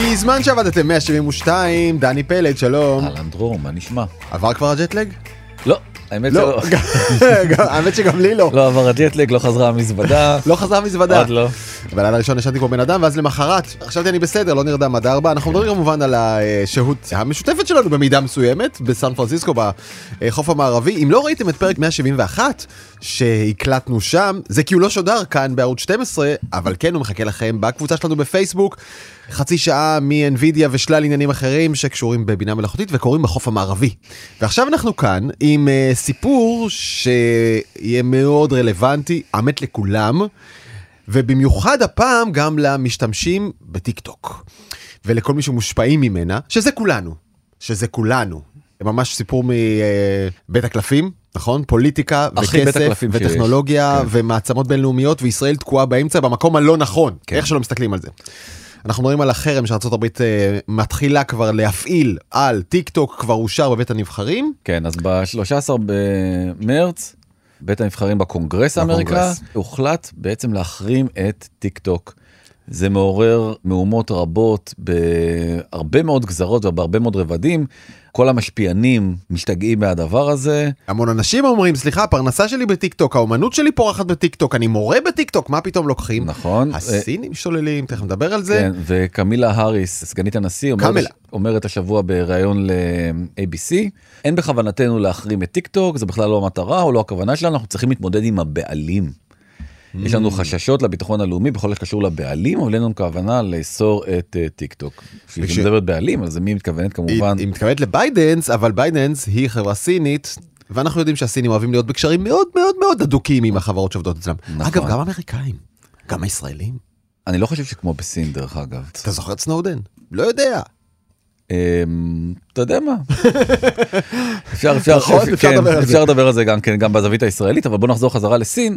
בזמן שעבדתם 172, דני פלד, שלום. אהלן דרור, מה נשמע? עבר כבר הג'טלג? לא, האמת שלא. האמת שגם לי לא. לא עבר הג'טלג, לא חזרה המזוודה. לא חזרה המזוודה. עוד לא. בלילה הראשון ישנתי כמו בן אדם, ואז למחרת, חשבתי אני בסדר, לא נרדם עד 4. אנחנו מדברים כמובן על השהות המשותפת שלנו במידה מסוימת, בסן פרנסיסקו, בחוף המערבי. אם לא ראיתם את פרק 171 שהקלטנו שם, זה כי הוא לא שודר כאן בערוץ 12, אבל כן הוא מחכה לכם בקבוצה שלנו בפייסבוק. חצי שעה מ-NVIDIA ושלל עניינים אחרים שקשורים בבינה מלאכותית וקורים בחוף המערבי. ועכשיו אנחנו כאן עם סיפור שיהיה מאוד רלוונטי, האמת לכולם, ובמיוחד הפעם גם למשתמשים בטיק-טוק. ולכל מי שמושפעים ממנה, שזה כולנו. זה ממש סיפור מבית הקלפים, נכון? פוליטיקה וכסף וטכנולוגיה ומעצמות בינלאומיות, וישראל תקועה באמצע במקום הלא נכון. איך שלא מסתכלים על זה. אנחנו מדברים על החרם שארצות הברית מתחילה כבר להפעיל על טיק-טוק, כבר אושר בבית הנבחרים. כן, אז ב-13 במרץ, בית הנבחרים בקונגרס האמריקה, הוחלט בעצם להחרים את טיק-טוק. זה מעורר מהומות רבות בהרבה מאוד גזרות ובהרבה מאוד רבדים. כל המשפיענים משתגעים מהדבר הזה. המון אנשים אומרים, סליחה, הפרנסה שלי בטיק-טוק, האומנות שלי פורחת בטיק-טוק, אני מורה בטיק-טוק, מה פתאום לוקחים? נכון. הסינים שוללים, תכף נדבר על זה. כן, וקמילה האריס, סגנית הנשיא, אומרת השבוע בראיון ל-ABC, אין בכוונתנו להחרים את טיק-טוק, זה בכלל לא המטרה או לא הכוונה שלנו, אנחנו צריכים להתמודד עם הבעלים. יש לנו חששות לביטחון הלאומי בכל שקשור לבעלים, אבל אין לנו כוונה לאסור את טיק-טוק. כשהיא מדברת בעלים, אז מי מתכוונת כמובן? היא מתכוונת לביידנס, אבל ביידנס היא חברה סינית, ואנחנו יודעים שהסינים אוהבים להיות בקשרים מאוד מאוד מאוד אדוקים עם החברות שעובדות אצלם. אגב, גם אמריקאים, גם הישראלים. אני לא חושב שכמו בסין, דרך אגב. אתה זוכר את סנודן? לא יודע. אתה יודע מה? אפשר לדבר על זה גם בזווית הישראלית, אבל בוא נחזור חזרה לסין,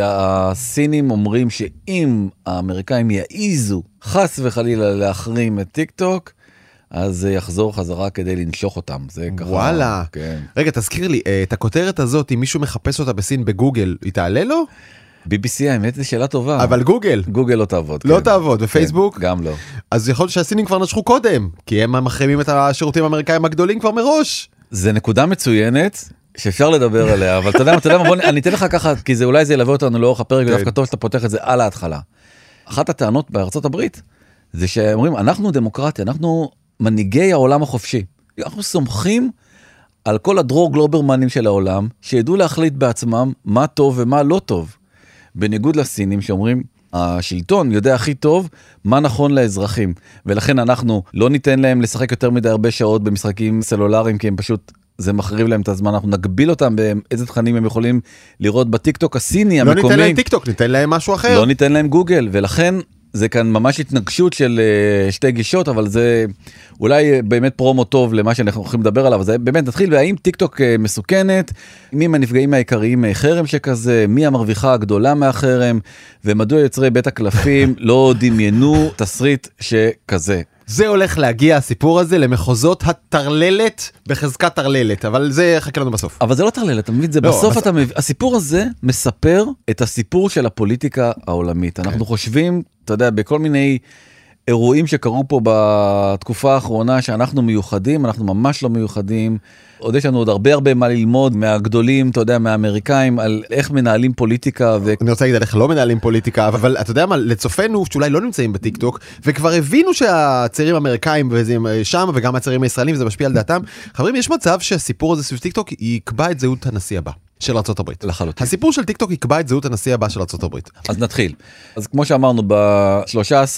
והסינים אומרים שאם האמריקאים יעיזו חס וחלילה להחרים את טיק-טוק, אז זה יחזור חזרה כדי לנשוך אותם. וואלה. רגע, תזכיר לי, את הכותרת הזאת, אם מישהו מחפש אותה בסין בגוגל, היא תעלה לו? BBC, האמת זה שאלה טובה. אבל גוגל. גוגל לא תעבוד. לא תעבוד, ופייסבוק? גם לא. אז יכול להיות שהסינים כבר נשכו קודם, כי הם מחרימים את השירותים האמריקאים הגדולים כבר מראש. זה נקודה מצוינת, שאפשר לדבר עליה, אבל אתה יודע מה, אני אתן לך ככה, כי אולי זה ילווה אותנו לאורך הפרק, ודווקא טוב שאתה פותח את זה על ההתחלה. אחת הטענות בארצות הברית, זה שאומרים, אנחנו דמוקרטיה, אנחנו מנהיגי העולם החופשי. אנחנו סומכים על כל הדרור גלוברמנים של העולם, שידעו להחליט בעצמם מה טוב ומה לא טוב. בניגוד לסינים שאומרים, השלטון יודע הכי טוב מה נכון לאזרחים, ולכן אנחנו לא ניתן להם לשחק יותר מדי הרבה שעות במשחקים סלולריים, כי הם פשוט, זה מחריב להם את הזמן, אנחנו נגביל אותם באיזה תכנים הם יכולים לראות בטיקטוק הסיני המקומי. לא ניתן להם טיקטוק, ניתן להם משהו אחר. לא ניתן להם גוגל, ולכן זה כאן ממש התנגשות של שתי גישות, אבל זה אולי באמת פרומו טוב למה שאנחנו הולכים לדבר עליו. זה באמת נתחיל, והאם טיקטוק מסוכנת, מי הנפגעים העיקריים מהחרם שכזה, מי המרוויחה הגדולה מהחרם, ומדוע יוצרי בית הקלפים לא דמיינו תסריט שכזה. זה הולך להגיע, הסיפור הזה, למחוזות הטרללת בחזקת טרללת, אבל זה חכה לנו בסוף. אבל זה לא טרללת, אתה מבין? זה בסוף אתה מבין. הסיפור הזה מספר את הסיפור של הפוליטיקה העולמית. אנחנו חושבים, אתה יודע, בכל מיני אירועים שקרו פה בתקופה האחרונה, שאנחנו מיוחדים, אנחנו ממש לא מיוחדים. עוד יש לנו עוד הרבה מה ללמוד מהגדולים, אתה יודע, מהאמריקאים, על איך מנהלים פוליטיקה. אני רוצה להגיד על איך לא מנהלים פוליטיקה, אבל אתה יודע מה, לצופנו שאולי לא נמצאים בטיקטוק, וכבר הבינו שהצעירים האמריקאים שם, וגם הצעירים הישראלים, זה משפיע על דעתם. חברים, יש מצב שהסיפור הזה סביב טיקטוק יקבע את זהות הנשיא הבא של ארצות הברית. לחלוטין. הסיפור של טיקטוק יקבע את זהות הנשיא הבא של ארצות הברית. אז נתחיל. אז כמו שאמרנו, ב-13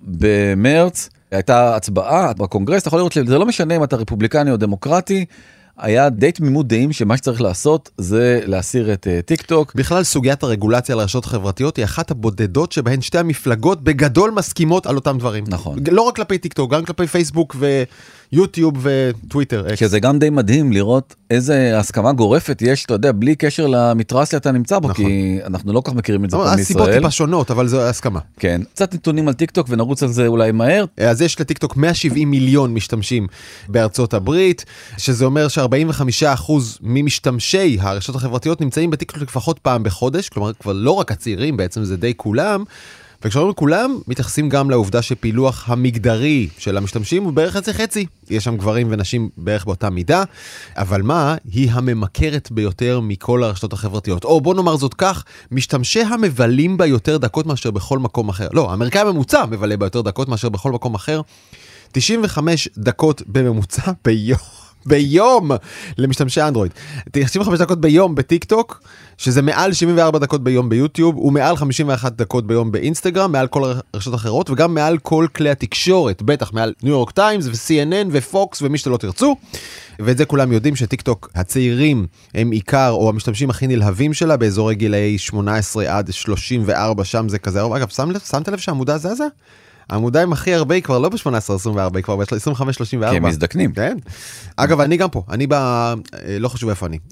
במרץ, הייתה הצבעה בקונגרס, אתה יכול לראות שזה לא משנה אם אתה רפובליקני או דמוקרטי, היה די תמימות דעים שמה שצריך לעשות זה להסיר את טיק-טוק. בכלל סוגיית הרגולציה על רשתות חברתיות היא אחת הבודדות שבהן שתי המפלגות בגדול מסכימות על אותם דברים. נכון. לא רק כלפי טיק-טוק, גם כלפי פייסבוק ויוטיוב וטוויטר. שזה גם די מדהים לראות איזה הסכמה גורפת יש, אתה יודע, בלי קשר למתרס שאתה נמצא בו, נכון. כי אנחנו לא כך מכירים את זה פה מישראל. הסיבות טיפה שונות, אבל זו הסכמה. כן. קצת נתונים על טיק-טוק ונרוץ על זה אולי מהר. אז יש לטיק-טוק 170 מיליון משתמשים בארצות הברית, שזה אומר ש45% ממשתמשי הרשתות החברתיות נמצאים בטיק-טוק לפחות פעם בחודש, כלומר כבר לא רק הצעירים, בעצם זה די כולם, וכשאומרים כולם, מתייחסים גם לעובדה שפילוח המגדרי של המשתמשים הוא בערך חצי-חצי. יש שם גברים ונשים בערך באותה מידה, אבל מה? היא הממכרת ביותר מכל הרשתות החברתיות. או בוא נאמר זאת כך, משתמשי המבלים בה יותר דקות מאשר בכל מקום אחר. לא, האמריקאי הממוצע מבלה בה יותר דקות מאשר בכל מקום אחר. 95 דקות בממוצע ביום למשתמשי אנדרואיד. 95 דקות ביום בטיק-טוק, שזה מעל 74 דקות ביום ביוטיוב, ומעל 51 דקות ביום באינסטגרם, מעל כל הרשתות אחרות, וגם מעל כל כלי התקשורת, בטח מעל ניו יורק טיימס ו-CNN ופוקס ומי שאתם לא תרצו. ואת זה כולם יודעים שטיק-טוק הצעירים הם עיקר, או המשתמשים הכי נלהבים שלה, באזורי גילאי 18 עד 34, שם זה כזה. אגב, שמת לב שהעמודה זזה? העמודה עם הכי הרבה היא כבר לא ב-18-24, היא כבר ב-25-34. כי הם מזדקנים. כן. אגב, אני גם פה, אני לא חשוב איפה אני.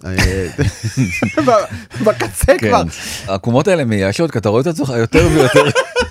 בקצה כבר. העקומות האלה מייאשות, כי אתה רואה את עצמך יותר ויותר.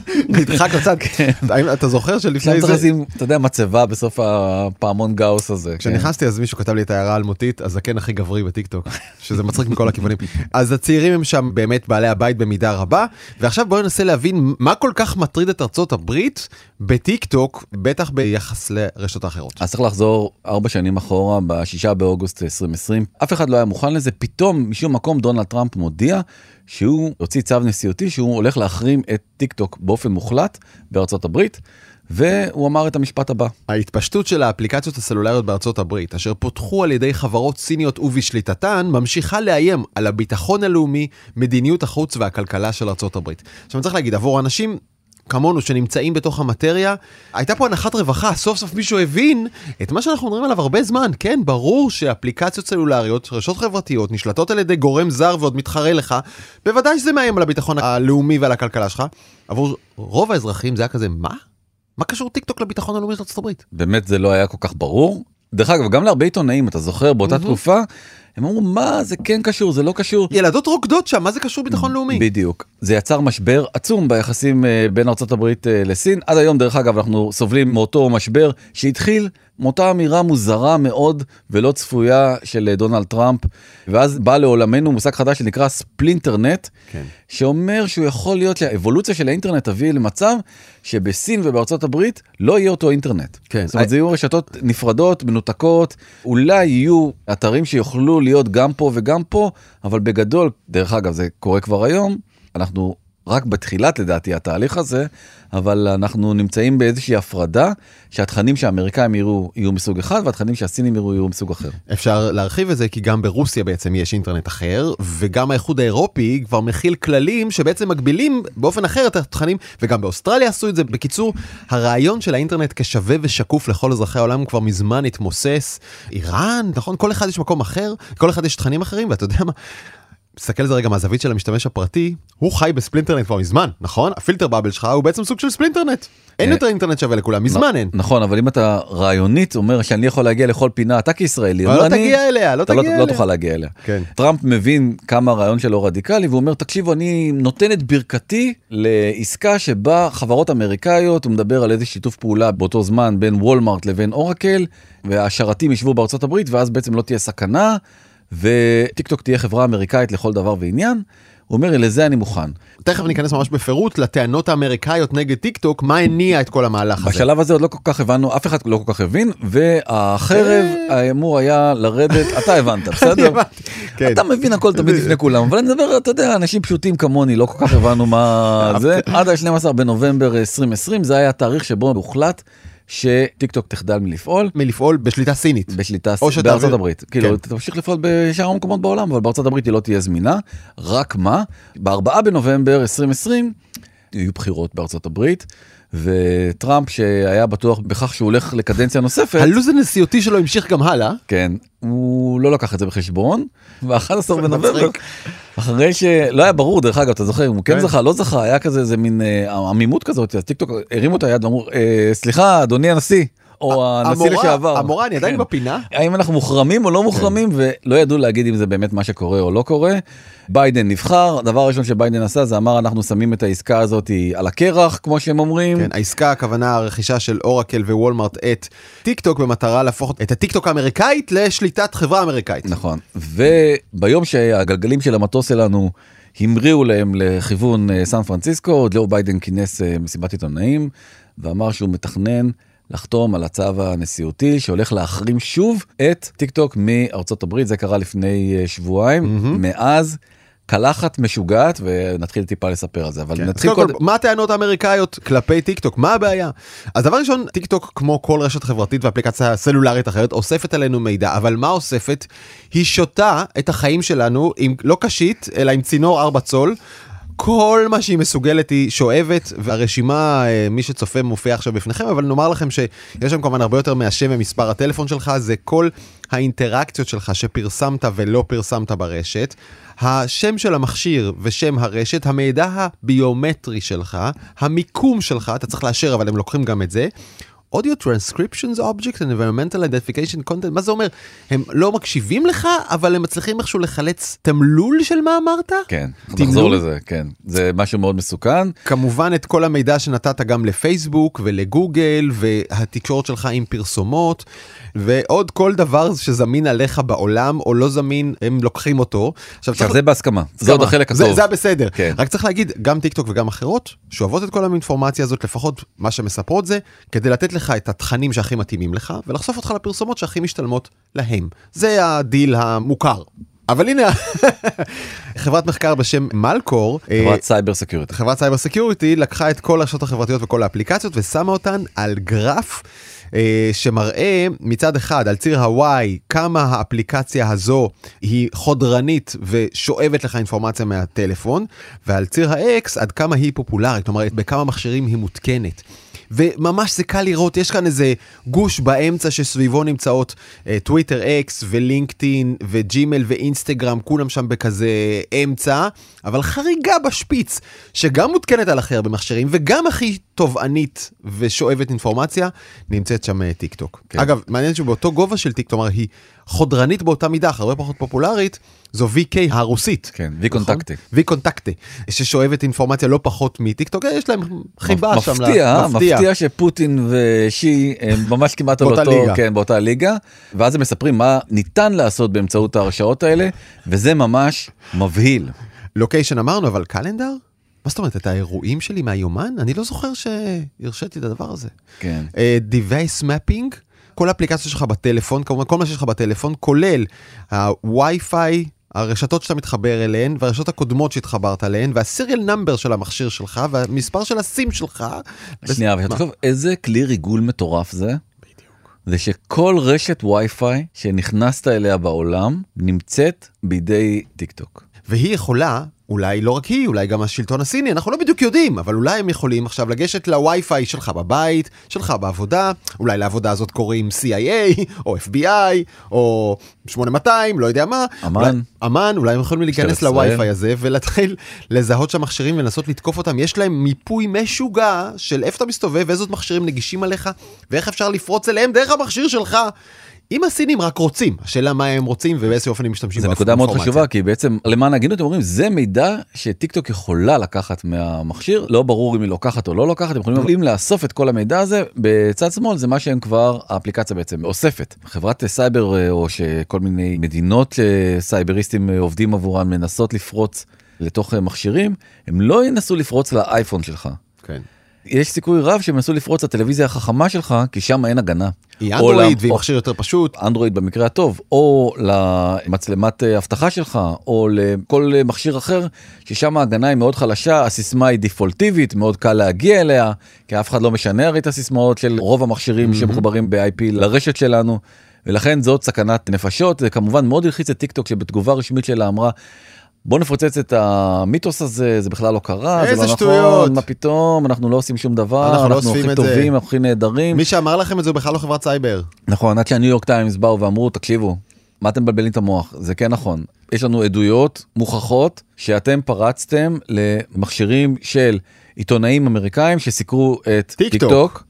נדחק לצד. אתה זוכר שלפני זה... אתה יודע, מצבה בסוף הפעמון גאוס הזה. כשנכנסתי אז מישהו כתב לי את ההערה האלמותית, הזקן הכי גברי בטיקטוק, שזה מצחיק מכל הכיוונים. אז הצעירים הם שם באמת בעלי הבית במידה רבה, ועכשיו בואו ננסה להבין מה כל כך מטריד את ארצות הברית בטיקטוק, בטח ביחס לרשתות האחרות. אז צריך לחזור 4 שנים אחורה, ב6 באוגוסט 2020. אף אחד לא היה מוכן לזה, פתאום משום מקום דונלד טראמפ מודיע שהוא הוציא צו נשיאותי, שהוא הולך להחרים את טיקטוק באופן מוחלט בארצות הברית, והוא אמר את המשפט הבא. ההתפשטות של האפליקציות הסלולריות בארצות הברית, אשר פותחו על ידי חברות סיניות ובשליטתן, ממשיכה לאיים על הביטחון הלאומי, מדיניות החוץ והכלכלה של ארצות הברית. עכשיו אני צריך להגיד, עבור אנשים כמונו שנמצאים בתוך המטריה, הייתה פה הנחת רווחה, סוף סוף מישהו הבין את מה שאנחנו מדברים עליו הרבה זמן. כן, ברור שאפליקציות סלולריות, רשתות חברתיות, נשלטות על ידי גורם זר ועוד מתחרה לך, בוודאי שזה מאיים על הביטחון הלאומי ועל הכלכלה שלך. עבור רוב האזרחים זה היה כזה, מה? מה קשור טיקטוק לביטחון הלאומי של ארצות הברית? באמת זה לא היה כל כך ברור. דרך אגב, גם להרבה עיתונאים, אתה זוכר, באותה תקופה, הם אמרו, מה, זה כן קשור, זה לא קשור. ילדות רוקדות שם, מה זה קשור ביטחון לאומי? בדיוק. זה יצר משבר עצום ביחסים בין ארצות הברית לסין. עד היום, דרך אגב, אנחנו סובלים מאותו משבר שהתחיל מאותה אמירה מוזרה מאוד ולא צפויה של דונלד טראמפ, ואז בא לעולמנו מושג חדש שנקרא ספלינטרנט, כן. שאומר שהוא יכול להיות שהאבולוציה של האינטרנט תביא למצב שבסין ובארצות הברית לא יהיה אותו אינטרנט. כן. זאת אומרת, זה יהיו רשתות נפרדות, מנותקות, אולי יהיו אתרים שיוכלו להיות גם פה וגם פה, אבל בגדול, דרך אגב, זה קורה כבר היום, אנחנו רק בתחילת לדעתי התהליך הזה, אבל אנחנו נמצאים באיזושהי הפרדה, שהתכנים שהאמריקאים יהיו מסוג אחד, והתכנים שהסינים יהיו מסוג אחר. אפשר להרחיב את זה, כי גם ברוסיה בעצם יש אינטרנט אחר, וגם האיחוד האירופי כבר מכיל כללים שבעצם מגבילים באופן אחר את התכנים, וגם באוסטרליה עשו את זה. בקיצור, הרעיון של האינטרנט כשווה ושקוף לכל אזרחי העולם כבר מזמן התמוסס. איראן, נכון? כל אחד יש מקום אחר, כל אחד יש תכנים אחרים, ואתה יודע מה? תסתכל על זה רגע מהזווית של המשתמש הפרטי, הוא חי בספלינטרנט כבר מזמן, נכון? הפילטר באבל שלך הוא בעצם סוג של ספלינטרנט. אין יותר אינטרנט שווה לכולם, מזמן אין. נכון, אבל אם אתה רעיונית אומר שאני יכול להגיע לכל פינה, אתה כישראלי, לא תגיע אליה, לא תגיע אליה. לא תוכל להגיע אליה. טראמפ מבין כמה הרעיון שלו רדיקלי, והוא אומר, תקשיבו, אני נותן את ברכתי לעסקה שבה חברות אמריקאיות, הוא מדבר על איזה שיתוף פעולה באותו זמן בין וולמארט לבין אורקל, והשרתים ישבו בארצות הברית, ואז בעצם לא תהיה סכנה, וטיקטוק תהיה חברה אמריקאית לכל דבר ועניין. הוא אומר, לזה אני מוכן. תכף ניכנס ממש בפירוט לטענות האמריקאיות נגד טיקטוק, מה הניע את כל המהלך הזה. בשלב הזה עוד לא כל כך הבנו, אף אחד לא כל כך הבין, והחרב האמור היה לרדת, אתה הבנת, בסדר? אתה מבין הכל תמיד לפני כולם, אבל אני מדבר, אתה יודע, אנשים פשוטים כמוני, לא כל כך הבנו מה זה. עד ה-12 בנובמבר 2020, זה היה התאריך שבו הוחלט, שטיקטוק תחדל מלפעול בשליטה סינית. בשליטה בארצות הברית. כאילו, תמשיך לפעול בשאר המקומות בעולם, אבל בארצות הברית היא לא תהיה זמינה. רק מה? ב4 בנובמבר 2020, יהיו בחירות בארצות הברית, וטראמפ שהיה בטוח בכך שהוא הולך לקדנציה נוספת. הלוז הנשיאותי שלו המשיך גם הלאה. כן, הוא לא לקח את זה בחשבון, ב-11 בנובמבר, אחרי שלא היה ברור, דרך אגב, אתה זוכר, אם הוא כן זכה, לא זכה, היה כזה, זה מין עמימות כזאת, אז טיקטוק הרימו את היד ואמרו, סליחה, אדוני הנשיא, או הנשיא לשעבר. המורה, אני עדיין בפינה. האם אנחנו מוחרמים או לא מוחרמים, ולא ידעו להגיד אם זה באמת מה שקורה או לא קורה. ביידן נבחר, הדבר הראשון שביידן עשה, זה אמר, אנחנו שמים את העסקה הזאת על הקרח, כמו שהם אומרים. כן, העסקה, הכוונה, הרכישה של אורקל ווולמארט את טיקטוק, במטרה להפוך את הטיקטוק האמריקאית לשליטת חברה אמריקאית. נכון, וביום שהגלגלים של המטוס שלנו המריאו להם לכיוון סן פרנסיסקו, ג'ו ביידן כינס מסיבת עיתונאים, ואמר שהוא מתכנן לחתום על הצו הנשיאותי, שהולך להחרים שוב את טיק טוק מארצות הברית, זה קרה לפני שבועיים, מאז קלחת משוגעת, ונתחיל טיפה לספר על זה, אבל נתחיל קודם כל, מה הטענות האמריקאיות כלפי טיק טוק? מה הבעיה? אז דבר ראשון, טיק טוק, כמו כל רשת חברתית ואפליקציה סלולרית אחרת, אוספת עלינו מידע, אבל מה אוספת? היא שותה את החיים שלנו, עם לא קשית, אלא עם צינור 4 צול, כל מה שהיא מסוגלת היא שואבת, והרשימה, מי שצופה מופיע עכשיו בפניכם, אבל נאמר לכם שיש שם כמובן הרבה יותר מהשם ומספר הטלפון שלך, זה כל האינטראקציות שלך שפרסמת ולא פרסמת ברשת, השם של המכשיר ושם הרשת, המידע הביומטרי שלך, המיקום שלך, אתה צריך לאשר, אבל הם לוקחים גם את זה, Audio Transcriptions Object and Environmental Identification Content, מה זה אומר? הם לא מקשיבים לך, אבל הם מצליחים איכשהו לחלץ תמלול של מה אמרת? כן, נחזור לזה, כן. זה משהו מאוד מסוכן. כמובן את כל המידע שנתת גם לפייסבוק ולגוגל, והתקשורת שלך עם פרסומות, ועוד כל דבר שזמין עליך בעולם, או לא זמין, הם לוקחים אותו. עכשיו זה בהסכמה, זה עוד החלק הטוב. זה בסדר. רק צריך להגיד, גם טיק טוק וגם אחרות, שואבות את כל האינפורמציה הזאת, לפחות מה שמספרות זה, כדי לתת לך את התכנים שהכי מתאימים לך, ולחשוף אותך לפרסומות שהכי משתלמות להם. זה הדיל המוכר. אבל הנה, חברת מחקר בשם מלקור, חברת סייבר סקיוריטי. חברת סייבר סקיוריטי לקחה את כל הרשתות החברתיות וכל האפליקציות, ושמה אותן על גרף שמראה מצד אחד על ציר הוואי כמה האפליקציה הזו היא חודרנית ושואבת לך אינפורמציה מהטלפון, ועל ציר האקס עד כמה היא פופולרית, כלומר בכמה מכשירים היא מותקנת. וממש זה קל לראות, יש כאן איזה גוש באמצע שסביבו נמצאות טוויטר אקס ולינקדאין וג'ימל ואינסטגרם, כולם שם בכזה אמצע, אבל חריגה בשפיץ, שגם מותקנת על הכי הרבה מכשירים, וגם הכי תובענית ושואבת אינפורמציה, נמצאת שם טיק טוק. כן. אגב, מעניין שבאותו גובה של טיק טוק, כלומר, היא חודרנית באותה מידה, הרבה פחות פופולרית, זו VK הרוסית. כן, V-Contacte. V-Contacte, ששואבת אינפורמציה לא פחות מטיק טוק, יש להם חיבה שם. מפתיע שפוטין ושי הם ממש כמעט על אותו, כן, באותה ליגה, ואז הם מספרים מה ניתן לעשות באמצעות ההרשאות האלה, וזה ממש מבהיל. לוקיישן אמרנו, אבל קלנדר? מה זאת אומרת, את האירועים שלי מהיומן? אני לא זוכר שהרשיתי את הדבר הזה. כן. Device Mapping, כל האפליקציה שלך בטלפון, כמובן כל מה שיש לך בטלפון, כולל הווי-פיי, הרשתות שאתה מתחבר אליהן, והרשתות הקודמות שהתחברת אליהן, והסיריאל נאמבר של המכשיר שלך, והמספר של הסים שלך. שנייה, אבל תחשוב, איזה כלי ריגול מטורף זה? בדיוק. זה שכל רשת וי-פיי שנכנסת אליה בעולם, נמצאת בידי טיק טוק. והיא יכולה, אולי לא רק היא, אולי גם השלטון הסיני, אנחנו לא בדיוק יודעים, אבל אולי הם יכולים עכשיו לגשת לווי-פיי שלך בבית, שלך בעבודה, אולי לעבודה הזאת קוראים CIA, או FBI, או 8200, לא יודע מה. אמן, אולי הם יכולים להיכנס לווי-פיי הזה, ולהתחיל לזהות שם מכשירים ולנסות לתקוף אותם. יש להם מיפוי משוגע של איפה אתה מסתובב, ואיזות מכשירים נגישים עליך, ואיך אפשר לפרוץ אליהם דרך המכשיר שלך. אם הסינים רק רוצים, השאלה מה הם רוצים ובאיזה אופן הם משתמשים. זה נקודה מאוד חשובה, כי בעצם למען הגינות הם אומרים, זה מידע שטיק טוק יכולה לקחת מהמכשיר, לא ברור אם היא לוקחת או לא לוקחת, הם יכולים לאסוף את כל המידע הזה, בצד שמאל זה מה שהם כבר, האפליקציה בעצם אוספת. חברת סייבר או שכל מיני מדינות סייבריסטים עובדים עבורם מנסות לפרוץ לתוך מכשירים, הם לא ינסו לפרוץ לאייפון שלך. כן. יש סיכוי רב שהם נסו לפרוץ לטלוויזיה החכמה שלך, כי שם אין הגנה. היא אנדרואיד, והיא מכשיר יותר פשוט. אנדרואיד במקרה הטוב, או למצלמת אבטחה שלך, או לכל מכשיר אחר, ששם ההגנה היא מאוד חלשה, הסיסמה היא דיפולטיבית, מאוד קל להגיע אליה, כי אף אחד לא משנה הרי את הסיסמאות של רוב המכשירים שמחוברים ב-IP לרשת שלנו, ולכן זאת סכנת נפשות. זה כמובן מאוד הלחיץ את טיק טוק, שבתגובה רשמית שלה אמרה, בוא נפוצץ את המיתוס הזה, זה בכלל לא קרה, זה לא נכון, מה פתאום, אנחנו לא עושים שום דבר, אנחנו הכי טובים, אנחנו הכי נהדרים. מי שאמר לכם את זה הוא בכלל לא חברת סייבר. נכון, עד שהניו יורק טיימס באו ואמרו, תקשיבו, מה אתם מבלבלים את המוח? זה כן נכון. יש לנו עדויות מוכחות שאתם פרצתם למכשירים של עיתונאים אמריקאים שסיקרו את טיק טוק,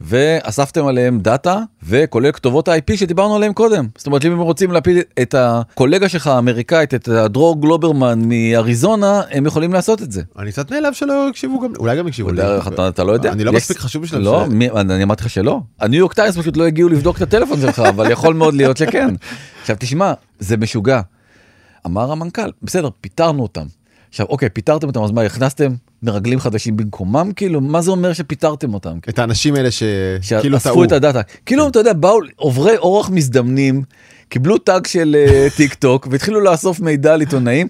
ואספתם עליהם דאטה, וכולל כתובות ה-IP שדיברנו עליהם קודם. זאת אומרת, אם הם רוצים להפיל את הקולגה שלך האמריקאית, את דרור גלוברמן מאריזונה, הם יכולים לעשות את זה. אני קצת נעלב שלא יקשיבו גם, אולי גם יקשיבו לי. אתה לא יודע. אני לא מספיק חשוב בשביל זה. לא, אני אמרתי לך שלא. הניו יורק טיימס פשוט לא הגיעו לבדוק את הטלפון שלך, אבל יכול מאוד להיות שכן. עכשיו תשמע, זה משוגע. אמר המנכ"ל, בסדר, פיתרנו אותם. עכשיו, אוקיי, פיטרתם אותם, אז מה, הכנסתם מרגלים חדשים במקומם? כאילו, מה זה אומר שפיטרתם אותם? את האנשים האלה שכאילו שאספו את הדאטה. כאילו, אתה יודע, באו עוברי אורח מזדמנים, קיבלו טאג של טיק טוק, והתחילו לאסוף מידע על עיתונאים.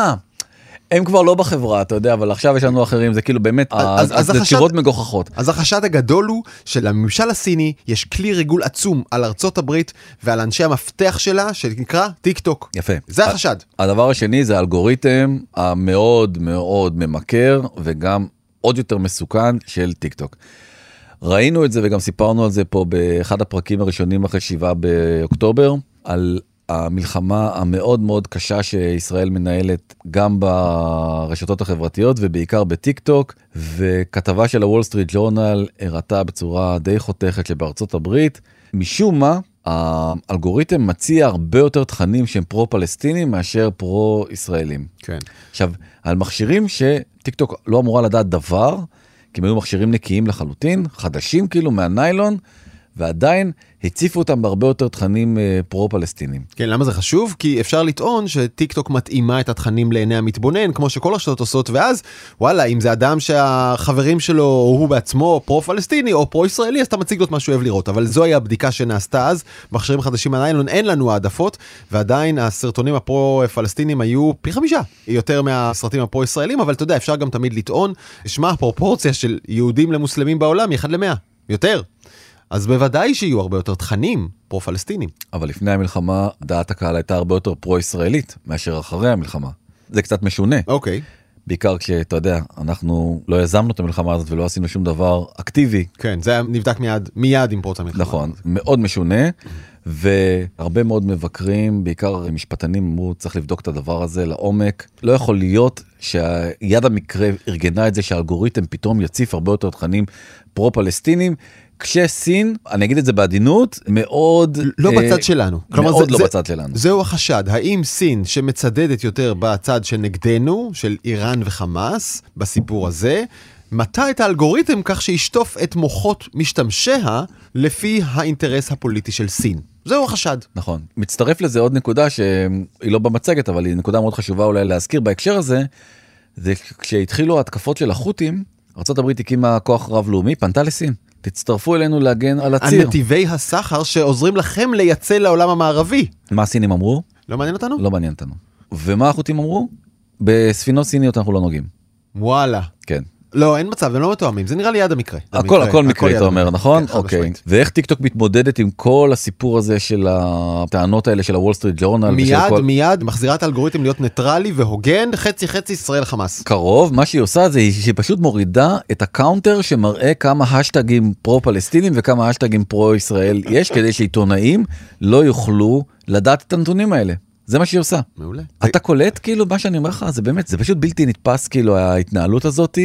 הם כבר לא בחברה, אתה יודע, אבל עכשיו יש לנו אחרים, זה כאילו באמת, זה תשובות מגוחכות. אז החשד הגדול הוא שלממשל הסיני יש כלי ריגול עצום על ארצות הברית ועל אנשי המפתח שלה, שנקרא טיק טוק. יפה. זה החשד. הדבר השני זה האלגוריתם המאוד מאוד ממכר, וגם עוד יותר מסוכן של טיק טוק. ראינו את זה וגם סיפרנו על זה פה באחד הפרקים הראשונים אחרי 7 באוקטובר, על המלחמה המאוד מאוד קשה שישראל מנהלת גם ברשתות החברתיות ובעיקר בטיק טוק, וכתבה של הוול סטריט ג'ורנל הראתה בצורה די חותכת שבארצות הברית, משום מה, האלגוריתם מציע הרבה יותר תכנים שהם פרו-פלסטינים מאשר פרו-ישראלים. כן. עכשיו, על מכשירים שטיק טוק לא אמורה לדעת דבר, כי הם היו מכשירים נקיים לחלוטין, חדשים כאילו מהניילון, ועדיין הציפו אותם בהרבה יותר תכנים פרו-פלסטינים. כן, למה זה חשוב? כי אפשר לטעון שטיק טוק מתאימה את התכנים לעיני המתבונן, כמו שכל הרשתות עושות, ואז, וואלה, אם זה אדם שהחברים שלו, הוא בעצמו פרו-פלסטיני או פרו-ישראלי, אז אתה מציג לו את מה שהוא אוהב לראות. אבל זוהי הבדיקה שנעשתה אז, מכשירים חדשים הניילון, אין לנו העדפות, ועדיין הסרטונים הפרו-פלסטינים היו פי 5, יותר מהסרטים הפרו-ישראלים, אבל אתה יודע, אפשר גם תמיד לטעון, שמה הפרופורציה של יהודים למוסלמים בעולם, 1 ל-100, יותר. אז בוודאי שיהיו הרבה יותר תכנים פרו-פלסטינים. אבל לפני המלחמה, דעת הקהל הייתה הרבה יותר פרו-ישראלית, מאשר אחרי המלחמה. זה קצת משונה. אוקיי. בעיקר כשאתה יודע, אנחנו לא יזמנו את המלחמה הזאת, ולא עשינו שום דבר אקטיבי. כן, זה נבדק מיד עם פרוץ המלחמה. נכון, מאוד משונה, והרבה מאוד מבקרים, בעיקר משפטנים, אמרו, צריך לבדוק את הדבר הזה לעומק. לא יכול להיות שיד המקרה ארגנה את זה, שהאלגוריתם פתאום יציף הרבה יותר תכנים פרו-פלסטינים, כשסין, אני אגיד את זה בעדינות, מאוד... לא בצד שלנו. מאוד לא בצד שלנו. זהו החשד. האם סין שמצדדת יותר בצד שנגדנו, של איראן וחמאס, בסיפור הזה, מטה את האלגוריתם כך שישטוף את מוחות משתמשיה לפי האינטרס הפוליטי של סין. זהו החשד. נכון. מצטרף לזה עוד נקודה שהיא לא במצגת, אבל היא נקודה מאוד חשובה אולי להזכיר בהקשר הזה, זה כשהתחילו ההתקפות של החות'ים, ארצות הברית הקימה כוח רב-לאומי, פנתה לסין. תצטרפו אלינו להגן על הציר. הנתיבי הסחר שעוזרים לכם לייצא לעולם המערבי. מה הסינים אמרו? לא מעניין אותנו? לא מעניין אותנו. ומה החות'ים אמרו? בספינות סיניות אנחנו לא נוגעים. וואלה. כן. לא, אין מצב, הם לא מתואמים, זה נראה לי יד המקרה. הכל מקרה, אתה אומר, נכון? אוקיי. ואיך טיק טוק מתמודדת עם כל הסיפור הזה של הטענות האלה של הוול סטריט ג'ורנל? מיד, מחזירה את האלגוריתם להיות ניטרלי והוגן, חצי ישראל חמאס. קרוב, מה שהיא עושה זה שהיא פשוט מורידה את הקאונטר שמראה כמה השטגים פרו-פלסטינים וכמה השטגים פרו-ישראל יש, כדי שעיתונאים לא יוכלו לדעת את הנתונים האלה. זה מה שהיא עושה. מעולה. אתה קולט כאילו מה שאני אומר לך, זה באמת, זה פשוט בלתי נתפס כאילו ההתנהלות הזאת,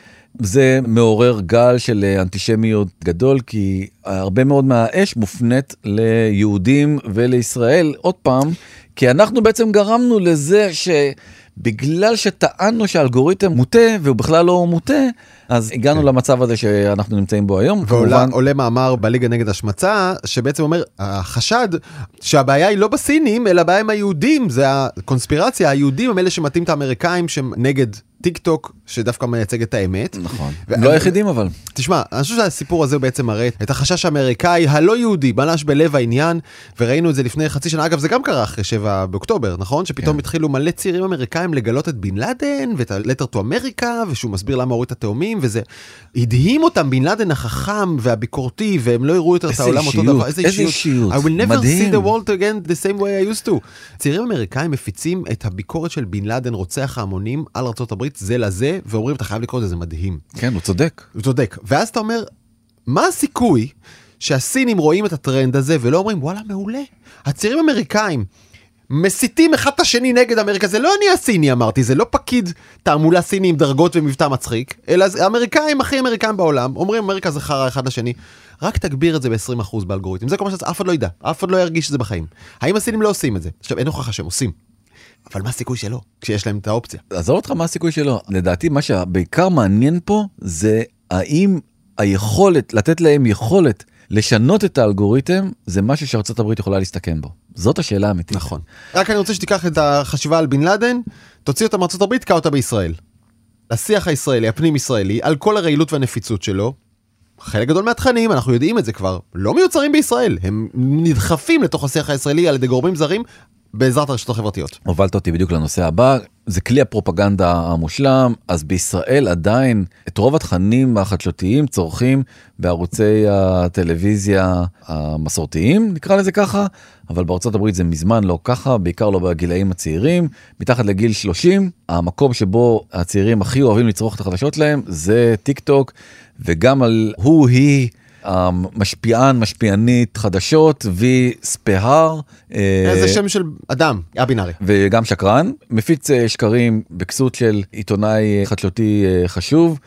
זה מעורר גל של אנטישמיות גדול, כי הרבה מאוד מהאש מופנית ליהודים ולישראל, עוד פעם, כי אנחנו בעצם גרמנו לזה שבגלל שטענו שהאלגוריתם מוטה, והוא בכלל לא מוטה, אז הגענו למצב הזה שאנחנו נמצאים בו היום. ועולה מאמר בליגה נגד השמצה, שבעצם אומר, החשד שהבעיה היא לא בסינים, אלא הבעיה עם היהודים, זה הקונספירציה, היהודים הם אלה שמתאים את האמריקאים שהם נגד טיק טוק, שדווקא מייצג את האמת. נכון. לא היחידים אבל. תשמע, אני חושב שהסיפור הזה בעצם מראה את החשש האמריקאי הלא יהודי, בלש בלב העניין, וראינו את זה לפני חצי שנה, אגב זה גם קרה אחרי 7 באוקטובר, נכון? שפתאום התחילו מלא צעירים אמריקאים לגלות את בן לאדן, ואת הלטר טו אמריקה, ושהוא מסביר למה הוריד את התאומים, וזה הדהים אותם, בן לאדן החכם והביקורתי, והם לא יראו יותר את העולם אותו דבר. איזה אישיות. I will never see the world again the same way I used to. צעירים אמריקאים מפיצים את הביקורת של בן לאדן, רוצח ההמונים על ארצות הברית, זה לזה, ואומרים, אתה חייב לקרוא את זה, זה מדהים. כן, הוא צודק. הוא צודק. ואז אתה אומר, מה הסיכוי שהסינים רואים את הטרנד הזה, ולא אומרים, וואלה, מעולה. הצעירים אמריקאים מסיתים אחד את השני נגד אמריקה, זה לא אני הסיני אמרתי, זה לא פקיד תעמולה סיני עם דרגות ומבטא מצחיק, אלא האמריקאים הכי אמריקאים בעולם, אומרים אמריקה זה חרא אחד לשני, רק תגביר את זה ב-20% באלגוריתם, זה כל מה שאף אחד לא ידע, אף אחד לא ירגיש שזה בחיים. האם הסינים לא עושים את זה? עכשיו אין הוכחה שהם עושים. אבל מה הסיכוי שלו, כשיש להם את האופציה? עזוב אותך מה הסיכוי שלו. לדעתי מה שבעיקר מעניין פה, זה האם היכולת, לתת להם יכולת לשנות את האלגוריתם, זה משהו שארצות הברית יכולה להסתכן בו. זאת השאלה האמיתית. נכון. רק אני רוצה שתיקח את החשיבה על בן לאדן, תוציא אותה מארצות הברית, תקע אותה בישראל. השיח הישראלי, הפנים ישראלי, על כל הרעילות והנפיצות שלו, חלק גדול מהתכנים, אנחנו יודעים את זה כבר, לא מיוצרים בישראל. הם נדחפים לתוך השיח הישראלי על ידי גורמים זרים, בעזרת הרשתות החברתיות. הובלת אותי בדיוק לנושא הבא, זה כלי הפרופגנדה המושלם, אז בישראל עדיין את רוב התכנים החדשותיים צורכים בערוצי הטלוויזיה המסורתיים, נקרא לזה ככה, אבל בארצות הברית זה מזמן לא ככה, בעיקר לא בגילאים הצעירים, מתחת לגיל 30, המקום שבו הצעירים הכי אוהבים לצרוך את החדשות להם, זה טיק טוק, וגם על היא, משפיענית חדשות וספהר. זה שם של אדם, אבי נארי. וגם שקרן, מפיץ שקרים בכסות של עיתונאי חדשותי חשוב,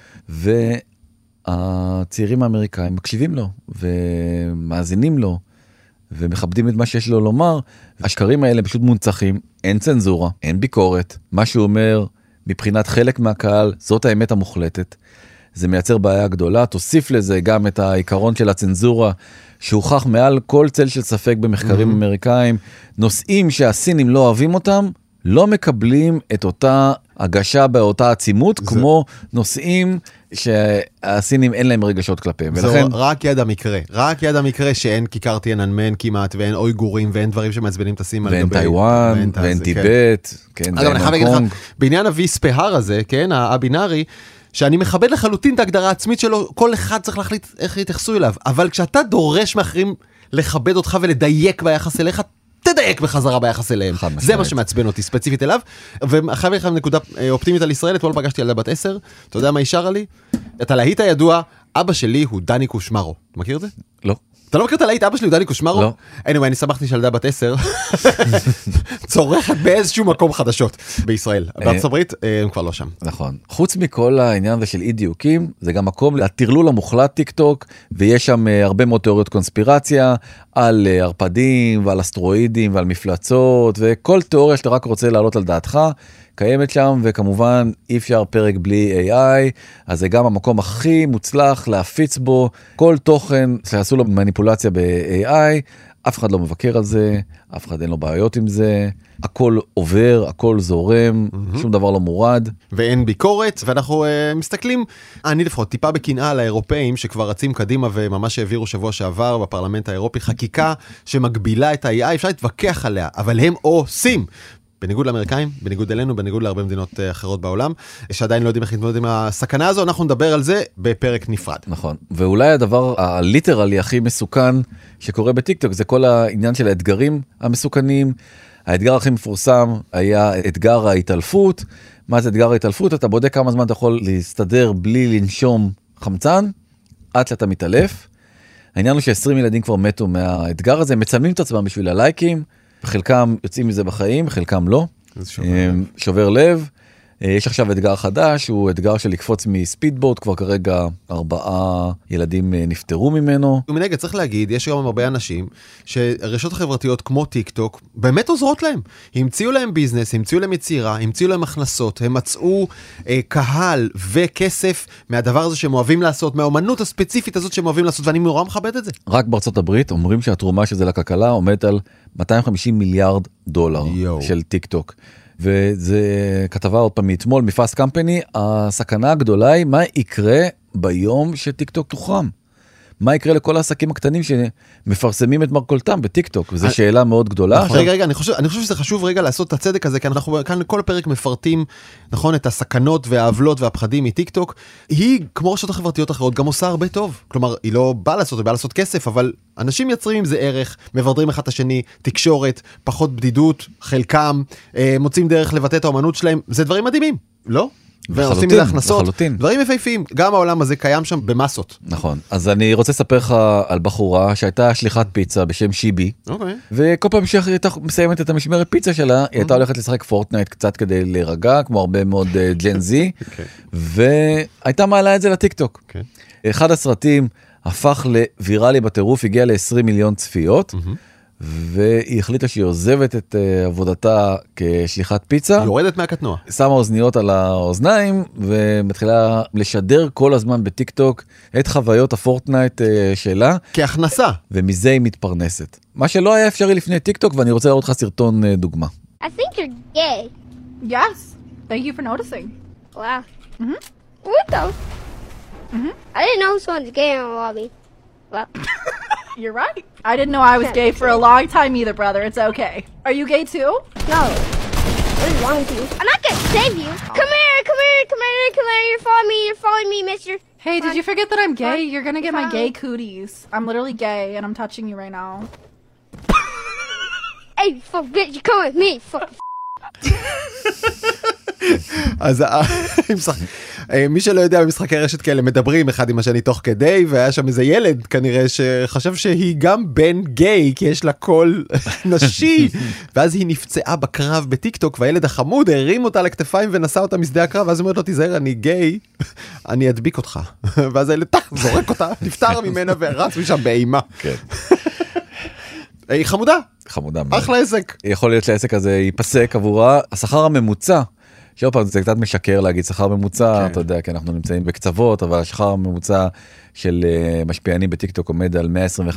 והצעירים האמריקאים מקשיבים לו, ומאזינים לו, ומכבדים את מה שיש לו לומר. השקרים האלה פשוט מונצחים, אין צנזורה, אין ביקורת. מה שהוא אומר, מבחינת חלק מהקהל, זאת האמת המוחלטת. זה מייצר בעיה גדולה, תוסיף לזה גם את העיקרון של הצנזורה, שהוכח מעל כל צל של ספק במחקרים אמריקאים, נושאים שהסינים לא אוהבים אותם, לא מקבלים את אותה הגשה באותה עצימות, כמו נושאים שהסינים אין להם רגשות כלפיהם. זו רק יד המקרה שאין כיכר תיאננמן כמעט, ואין אויגורים, ואין דברים שמעצבנים את הסינים. ואין טיואן, ואין טיבט, אגב, אני חייב להגיד לך, בעניין הוויספהר הזה, האבי נארי, שאני מכבד לחלוטין את ההגדרה העצמית שלו, כל אחד צריך להחליט איך יתייחסו אליו, אבל כשאתה דורש מאחרים לכבד אותך ולדייק ביחס אליך, תדייק בחזרה ביחס אליהם. זה מה שמעצבן אותי ספציפית אליו, ואחרי לכם נקודה אופטימית על ישראל, אתמול פגשתי ילדה בת 10, אתה יודע מה היא שרה לי? את הלהיט הידוע, אבא שלי הוא דני קושמרו. אתה מכיר את זה? לא. אתה לא מכיר את הלהיט, אבא שלי הוא דני קושמרו? לא. anyway, אני שמחתי שילדה בת 10 צורכת באיזשהו מקום חדשות בישראל. בארצות הברית הם כבר לא שם. נכון. חוץ מכל העניין הזה של אי דיוקים, זה גם מקום לטרלול המוחלט טיק טוק, ויש שם הרבה מאוד תיאוריות קונספירציה, על ערפדים ועל אסטרואידים ועל מפלצות, וכל תיאוריה שאתה רק רוצה להעלות על דעתך, קיימת שם, וכמובן אי אפשר פרק בלי AI, אז זה גם המקום הכי מוצלח להפיץ בו כל תוכן שעשו לו מניפולציה ב-AI, אף אחד לא מבקר על זה, אף אחד אין לו בעיות עם זה, הכל עובר, הכל זורם, שום דבר לא מורד. ואין ביקורת, ואנחנו מסתכלים, אני לפחות טיפה בקנאה על האירופאים, שכבר רצים קדימה וממש העבירו שבוע שעבר בפרלמנט האירופי, חקיקה שמגבילה את ה-AI, אפשר להתווכח עליה, אבל הם עושים. בניגוד לאמריקאים, בניגוד אלינו, בניגוד להרבה מדינות אחרות בעולם, שעדיין לא יודעים איך להתמודד עם הסכנה הזו, אנחנו נדבר על זה בפרק נפרד. נכון, ואולי הדבר הליטרלי הכי מסוכן שקורה בטיקטוק, זה כל העניין של האתגרים המסוכנים. האתגר הכי מפורסם היה אתגר ההתעלפות. מה זה אתגר ההתעלפות? אתה בודק כמה זמן אתה יכול להסתדר בלי לנשום חמצן, עד שאתה מתעלף. העניין הוא ש20 ילדים כבר מתו מהאתגר הזה, מצלמים את עצמם בשביל הלייקים, וחלקם יוצאים מזה בחיים, חלקם לא. שובר לב. יש עכשיו אתגר חדש, הוא אתגר של לקפוץ מספידבוט, כבר כרגע 4 ילדים נפטרו ממנו. ומנגד צריך להגיד, יש גם הרבה אנשים שרשתות החברתיות כמו טיק טוק באמת עוזרות להם. המציאו להם ביזנס, המציאו להם יצירה, המציאו להם הכנסות, הם מצאו קהל וכסף מהדבר הזה שהם אוהבים לעשות, מהאומנות הספציפית הזאת שהם אוהבים לעשות, ואני נורא מכבד את זה. רק בארצות הברית אומרים שהתרומה של זה לכלכלה עומדת על $250 מיליארד של טיק טוק. וזה כתבה עוד פעם מאתמול מפאסט קמפני, הסכנה הגדולה היא מה יקרה ביום שטיק טוק תוחרם. מה יקרה לכל העסקים הקטנים שמפרסמים את מרכולתם בטיק טוק, וזו שאלה מאוד גדולה. רגע, אני חושב שזה חשוב רגע לעשות את הצדק הזה, כי אנחנו כאן לכל פרק מפרטים, נכון, את הסכנות והעוולות והפחדים מטיק טוק. היא, כמו רשתות החברתיות אחרות, גם עושה הרבה טוב. כלומר, היא לא באה לעשות, היא באה לעשות כסף, אבל אנשים יצרים עם זה ערך, מבדרים אחד את השני, תקשורת, פחות בדידות, חלקם, מוצאים דרך לבטא את האומנות שלהם, זה דברים מדהימים, לא? ועושים מזה הכנסות, דברים יפהפיים, גם העולם הזה קיים שם במסות. נכון, אז אני רוצה לספר לך על בחורה שהייתה שליחת פיצה בשם שיבי, וכל פעם שהיא הייתה מסיימת את המשמרת פיצה שלה, היא הייתה הולכת לשחק פורטנייט קצת כדי להירגע, כמו הרבה מאוד ג'ן זי, והייתה מעלה את זה לטיק טוק. אחד הסרטים הפך לוויראלי בטירוף, הגיע ל20 מיליון צפיות, והיא החליטה שהיא עוזבת את עבודתה כשליחת פיצה. יורדת מהקטנוע. שמה אוזניות על האוזניים, ומתחילה לשדר כל הזמן בטיק טוק את חוויות הפורטנייט שלה. כהכנסה. ומזה היא מתפרנסת. מה שלא היה אפשרי לפני טיק טוק, ואני רוצה לראות לך סרטון דוגמה. I think you're gay. Yes. Thank you for noticing. Wow. What the? I didn't know someone's gay in a lobby. Well, You're right. I didn't know I was gay for a long time either, brother. It's okay. Are you gay too? no. What is wrong with you? I'm not gonna save you. Come here, come here, come here, come here. You're following me, mister. Hey, did you forget that I'm gay? Fine. You're gonna get my Fine. gay cooties. I'm literally gay and I'm touching you right now. Hey, fuck bitch, you come with me. Fuck. אז מי שלא יודע, במשחקי רשת כאלה מדברים אחד עם השני תוך כדי, והיה שם איזה ילד כנראה שחשב שהיא גם בן גיי, כי יש לה קול נשי, ואז היא נפצעה בקרב בטיקטוק, והילד החמוד הרים אותה לכתפיים ונשא אותה משדה הקרב, ואז היא אומרת לו, תיזהר, אני גיי, אני אדביק אותך. ואז הילד זורק אותה, נפטר ממנה ורץ משם באימה. כן. היא חמודה. חמודה. אחלה עסק. יכול להיות שהעסק הזה ייפסק עבורה. השכר הממוצע, שעוד פעם זה קצת משקר להגיד שכר ממוצע, אתה יודע, כי אנחנו נמצאים בקצוות, אבל השכר הממוצע של משפיענים בטיקטוק עומד על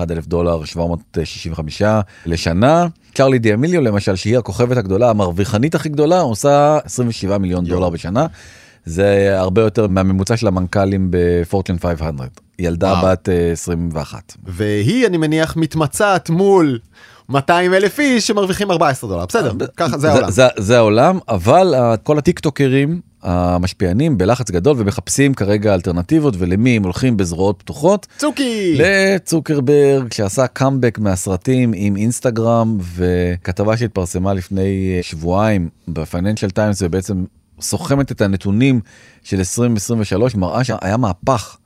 $121,765 לשנה. צ'רלי דיאמיליו למשל, שהיא הכוכבת הגדולה, המרוויחנית הכי גדולה, עושה $27 מיליון בשנה. זה הרבה יותר מהממוצע של המנכ"לים בפורצ'ן 500. ילדה בת 21. והיא, אני מניח, מתמצעת מול 200,000 איש שמרוויחים $14. בסדר, ככה זה העולם. זה העולם, אבל כל הטיקטוקרים המשפיענים בלחץ גדול ומחפשים כרגע אלטרנטיבות, ולמי הם הולכים בזרועות פתוחות? צוקי! לצוקרברג, שעשה קאמבק מהסרטים עם אינסטגרם, וכתבה שהתפרסמה לפני שבועיים בפייננשל טיימס, ובעצם סוכמת את הנתונים של 2023, מראה שהיה מהפך,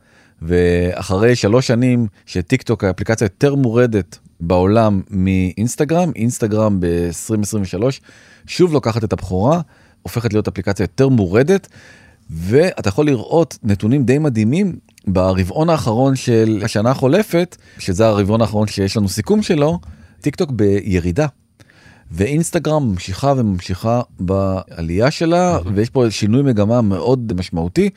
ואחרי 3 שנים שטיקטוק האפליקציה יותר מורדת בעולם מאינסטגרם, אינסטגרם ב-2023 שוב לוקחת את הבחורה, הופכת להיות אפליקציה יותר מורדת, ואתה יכול לראות נתונים די מדהימים ברבעון האחרון של השנה החולפת, שזה הרבעון האחרון שיש לנו סיכום שלו, טיקטוק בירידה. ואינסטגרם ממשיכה וממשיכה בעלייה שלה, ויש פה שינוי מגמה מאוד משמעותי,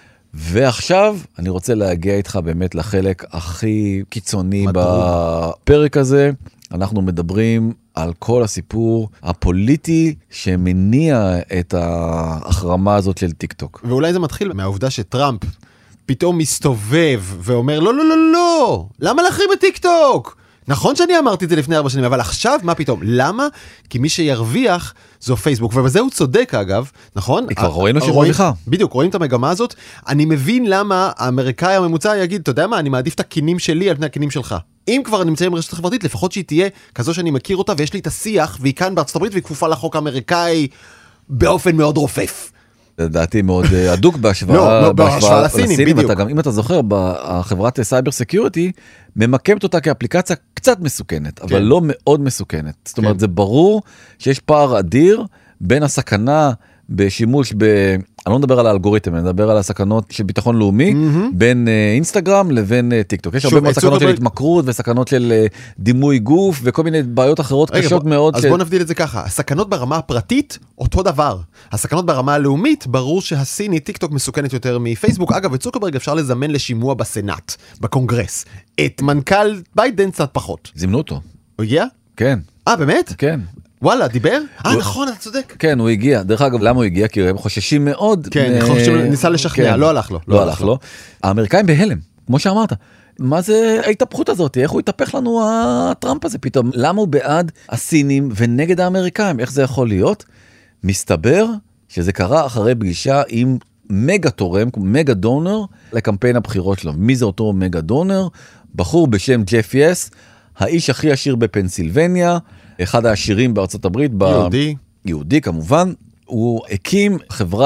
ועכשיו אני רוצה להגיע איתך באמת לחלק הכי קיצוני בפרק הזה. אנחנו מדברים על כל הסיפור הפוליטי שמניע את ההחרמה הזאת של טיקטוק. ואולי זה מתחיל מהעובדה שטראמפ פתאום מסתובב ואומר, לא, לא, לא, לא, למה להחרים את טיקטוק? נכון שאני אמרתי את זה לפני 4 שנים, אבל עכשיו מה פתאום? למה? כי מי שירוויח זו פייסבוק, ובזה הוא צודק אגב, נכון? כבר רואים לו שמרוויחה. בדיוק, רואים את המגמה הזאת. אני מבין למה האמריקאי הממוצע יגיד, אתה יודע מה, אני מעדיף את הכינים שלי על פני הכינים שלך. אם כבר נמצאים ברשת חברתית, לפחות שהיא תהיה כזו שאני מכיר אותה, ויש לי את השיח, והיא כאן בארצות הברית, והיא כפופה לחוק האמריקאי באופן מאוד רופף. לדעתי מאוד הדוק בהשוואה לסינים, בדיוק. אם אתה זוכר, החברת סייבר סקיוריטי ממקמת אותה כאפליקציה קצת מסוכנת, אבל לא מאוד מסוכנת. זאת אומרת, זה ברור שיש פער אדיר בין הסכנה בשימוש אני לא מדבר על האלגוריתם, אני מדבר על הסכנות של ביטחון לאומי, בין אינסטגרם לבין טיקטוק. יש הרבה מאוד סכנות של התמכרות, וסכנות של דימוי גוף, וכל מיני בעיות אחרות קשות מאוד. אז בוא נבדיל את זה ככה, הסכנות ברמה הפרטית, אותו דבר. הסכנות ברמה הלאומית, ברור שהסינית, טיקטוק מסוכנת יותר מפייסבוק. אגב, את צוקרברג אפשר לזמן לשימוע בסנאט, בקונגרס. את מנכ"ל ביידן קצת פחות. זימנו אותו. הוא הגיע? כן. באמת? כן. וואלה, דיבר? נכון, אתה צודק. כן, הוא הגיע. דרך אגב, למה הוא הגיע? כי הם חוששים מאוד. כן, ניסה לשכנע, לא הלך לו. לא הלך לו. האמריקאים בהלם, כמו שאמרת. מה זה ההתהפכות הזאת? איך הוא התהפך לנו הטראמפ הזה פתאום? למה הוא בעד הסינים ונגד האמריקאים? איך זה יכול להיות? מסתבר שזה קרה אחרי פגישה עם מגה תורם, מגה דונר, לקמפיין הבחירות שלו. מי זה אותו מגה דונר? בחור בשם ג'ף יס, האיש הכי עשיר בפנסילבניה, אחד העשירים בארצות הברית. יהודי. יהודי כמובן. הוא הקים חברת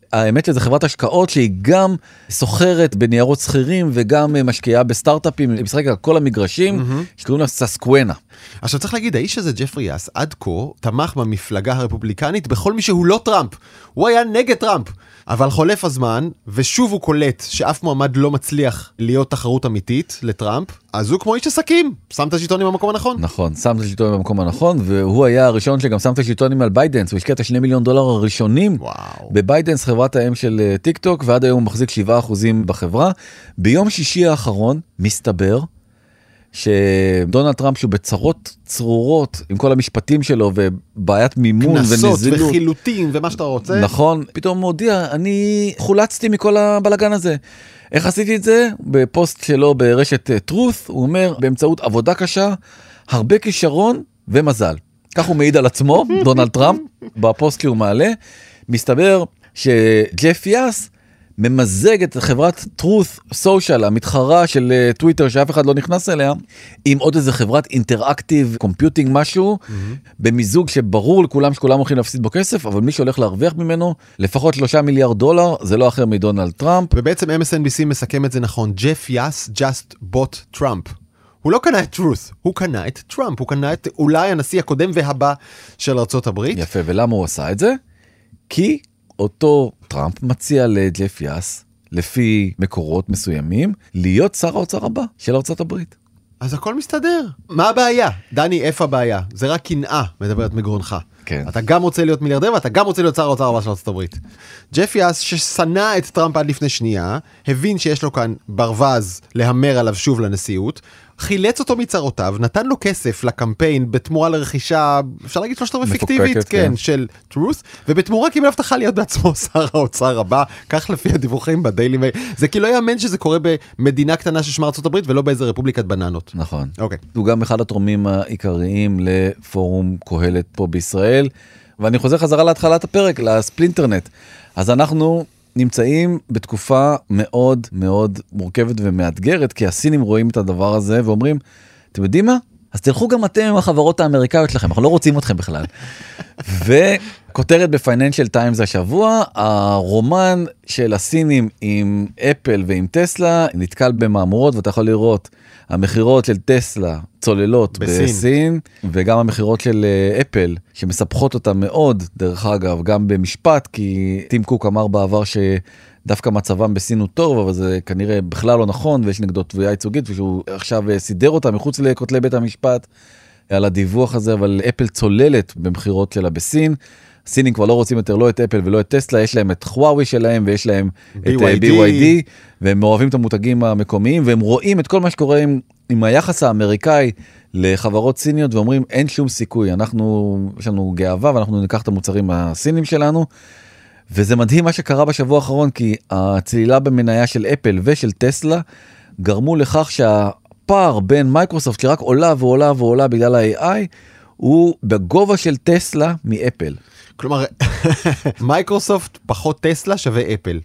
האמת שזה חברת השקעות שהיא גם סוחרת בניירות שכירים וגם משקיעה בסטארט-אפים, היא משחקת על כל המגרשים, שקוראים לה ססקואנה. עכשיו צריך להגיד, האיש הזה, ג'פרי יאס, עד כה תמך במפלגה הרפובליקנית בכל מי שהוא לא טראמפ. הוא היה נגד טראמפ. אבל חולף הזמן, ושוב הוא קולט שאף מועמד לא מצליח להיות תחרות אמיתית לטראמפ, אז הוא כמו איש עסקים, שם את השלטונים במקום הנכון. נכון, שם את השלטונים במקום הנכון, והוא היה הראשון שגם שם את השלטונים על ביידנס, הוא השקיע את $2 מיליון הראשונים בביידנס, חברת האם של טיק טוק, ועד היום הוא מחזיק 7% בחברה. ביום שישי האחרון מסתבר שדונלד טראמפ שהוא בצרות צרורות עם כל המשפטים שלו ובעיית מימון ונזילות. כנסות וחילוטים ומה שאתה רוצה. נכון, פתאום מודיע, אני חולצתי מכל הבלגן הזה. איך עשיתי את זה? בפוסט שלו ברשת טרוס, הוא אומר, באמצעות עבודה קשה, הרבה כישרון ומזל. כך הוא מעיד על עצמו, דונלד טראמפ, בפוסט שהוא מעלה. מסתבר שג'ף יאס ממזג את חברת טרוס סושיאל, המתחרה של טוויטר שאף אחד לא נכנס אליה, עם עוד איזה חברת אינטראקטיב קומפיוטינג משהו, במיזוג שברור לכולם שכולם הולכים להפסיד בו כסף, אבל מי שהולך להרוויח ממנו, לפחות $3 מיליארד, זה לא אחר מדונלד טראמפ. ובעצם MSNBC מסכם את זה נכון, ג'ף יאס just bought Trump. הוא לא קנה את טרוס, הוא קנה את טראמפ, הוא קנה את אולי הנשיא הקודם והבא של ארצות הברית. יפה, ולמה הוא עשה את זה? כי אותו טראמפ מציע לג'ף יאס, לפי מקורות מסוימים, להיות שר האוצר הבא של ארצות הברית. אז הכל מסתדר. מה הבעיה? דני, איפה הבעיה? זה רק קנאה, מדברת מגרונך. כן. אתה גם רוצה להיות מיליארדר, ואתה גם רוצה להיות שר האוצר הבא של ארצות הברית. ג'ף יאס, ששנא את טראמפ עד לפני שנייה, הבין שיש לו כאן ברווז להמר עליו שוב לנשיאות, חילץ אותו מצרותיו, נתן לו כסף לקמפיין בתמורה לרכישה, אפשר להגיד 3/4 פיקטיבית, כן, של טרוס, ובתמורה קיבל הבטחה להיות בעצמו שר האוצר הבא, כך לפי הדיווחים בדיילי מייל. זה כי לא יאמן שזה קורה במדינה קטנה ששמה ארצות הברית, ולא באיזה רפובליקת בננות. נכון. אוקיי. הוא גם אחד התורמים העיקריים לפורום קהלת פה בישראל, ואני חוזר חזרה להתחלת הפרק, לספלינטרנט. אז אנחנו נמצאים בתקופה מאוד מאוד מורכבת ומאתגרת, כי הסינים רואים את הדבר הזה ואומרים, אתם יודעים מה? אז תלכו גם אתם עם החברות האמריקאיות שלכם, אנחנו לא רוצים אתכם בכלל. וכותרת בפייננשל טיימס השבוע, הרומן של הסינים עם אפל ועם טסלה נתקל במאמרות, ואתה יכול לראות המחירות של טסלה צוללות בסין, וגם המחירות של אפל, שמספחות אותה מאוד, דרך אגב, גם במשפט, כי טים קוק אמר בעבר שדווקא מצבם בסין הוא טוב, אבל זה כנראה בכלל לא נכון, ויש נגדו תביעה ייצוגית, ושהוא עכשיו סידר אותה מחוץ לכותלי בית המשפט, על הדיווח הזה, אבל אפל צוללת במחירות שלה בסין, הסינים כבר לא רוצים יותר לא את אפל ולא את טסלה, יש להם את חוואוי שלהם ויש להם את BYD, והם מעורבים את המותגים המקומיים, והם רואים את כל מה שקורה עם היחס האמריקאי לחברות סיניות, ואומרים אין שום סיכוי, יש לנו גאווה ואנחנו ניקח את המוצרים הסינים שלנו, וזה מדהים מה שקרה בשבוע האחרון, כי הצלילה במניה של אפל ושל טסלה, גרמו לכך שהפער בין מייקרוסופט שרק עולה ועולה ועולה בגלל ה-AI, הוא בגובה של טסלה מאפל. כלומר, מייקרוסופט פחות טסלה שווה אפל.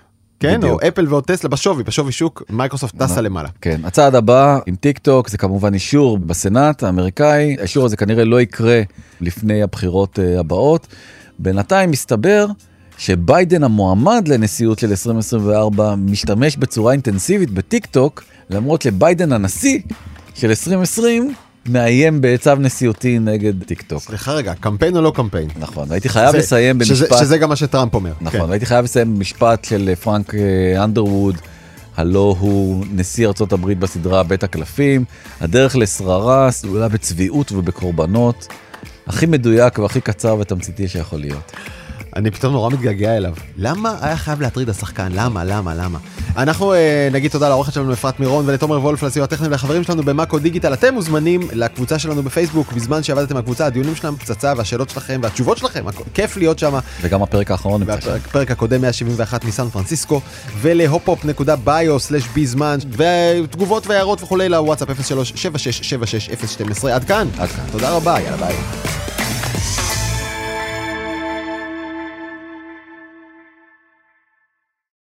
כן, או אפל ועוד טסלה בשווי שוק, מייקרוסופט טסה למעלה. כן, הצעד הבא עם טיק טוק זה כמובן אישור בסנאט האמריקאי, האישור הזה כנראה לא יקרה לפני הבחירות הבאות. בינתיים מסתבר שביידן המועמד לנשיאות של 2024 משתמש בצורה אינטנסיבית בטיק טוק, למרות שביידן הנשיא של 2020 מאיים בצו נשיאותי נגד טיק טוק. סליחה רגע, קמפיין או לא קמפיין? נכון, והייתי חייב לסיים במשפט... שזה גם מה שטראמפ אומר. נכון, והייתי חייב לסיים במשפט של פרנק אנדרווד, הלא הוא נשיא ארצות הברית בסדרה בית הקלפים, הדרך לשררה, סלולה בצביעות ובקורבנות, הכי מדויק והכי קצר ותמציתי שיכול להיות. אני פתאום נורא מתגעגע אליו. למה היה חייב להטריד השחקן? למה? אנחנו נגיד תודה לעורכת שלנו אפרת מירון ולתומר וולף לסיוע הטכני ולחברים שלנו במאקו דיגיטל. אתם מוזמנים לקבוצה שלנו בפייסבוק, בזמן שעבדתם הקבוצה, הדיונים שלנו פצצה והשאלות שלכם והתשובות שלכם, כיף להיות שם. וגם הפרק האחרון נמצא שם. הפרק הקודם 171 מסן פרנסיסקו, ולהופופ.bio/bizman, ותגובות והערות וכולי לוואטסאפ 03-7676-012. עד כאן. תודה רבה, יאללה ביי.